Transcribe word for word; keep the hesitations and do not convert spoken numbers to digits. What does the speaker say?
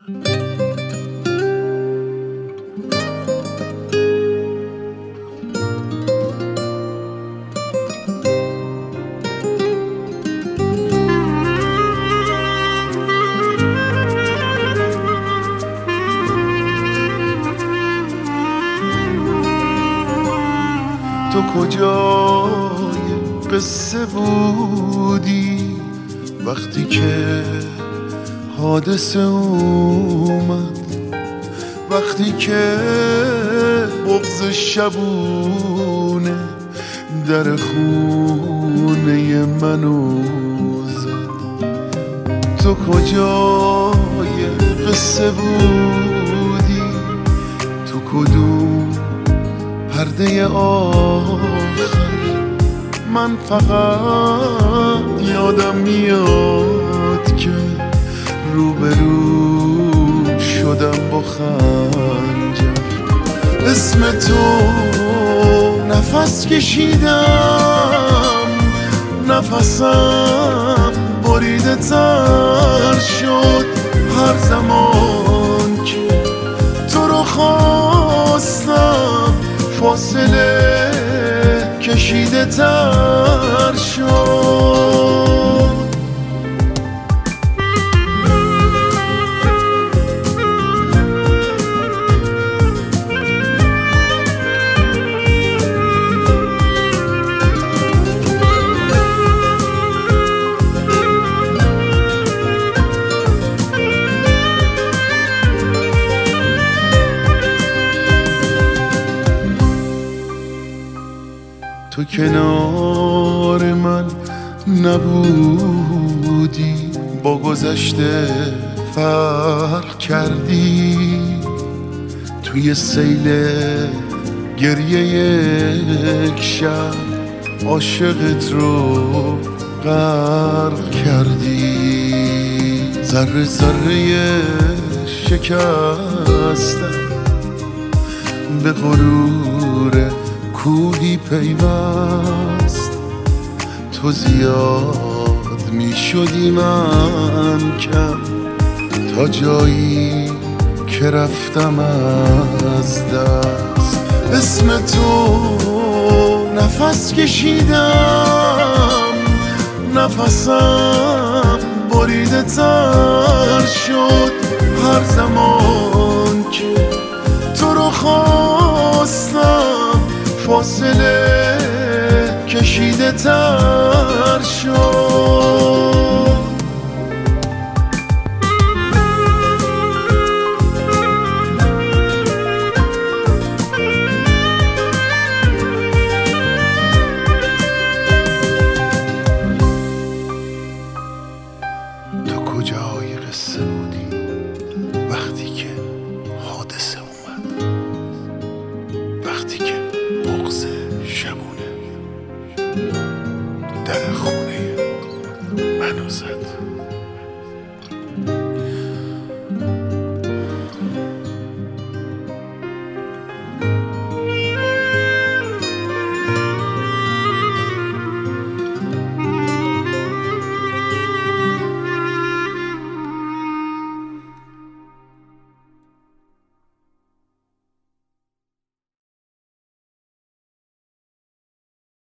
تو کجای قصه بودی وقتی که حادثه اومد، وقتی که بغض شبونه در خونه منو زد؟ تو کجای قصه بودی؟ تو کدوم پرده آخر؟ من فقط یادم میاد که روبرو شدم با خنجر. اسم تو نفس کشیدم، نفسم بریده تر شد هر زمان که تو رو خواستم. فاصله کشیده تر شد. تو کنار من نبودی، با گذشته فرق کردی. توی سیل گریه یک شب عاشقت رو غرق کردی. ذره ذره شکستم به غرور کوهی پیوست. تو زیاد می شدی من کم، تا جایی که رفتم از دست. اسم تو نفس کشیدم، نفسم بریده تر شد هر زمان که تو رو خواستم. فاصله کشیده تر شد. تو کجای قصه بودی وقتی که حادثه اومد، وقتی که بغض شبونه در خونه منو زد؟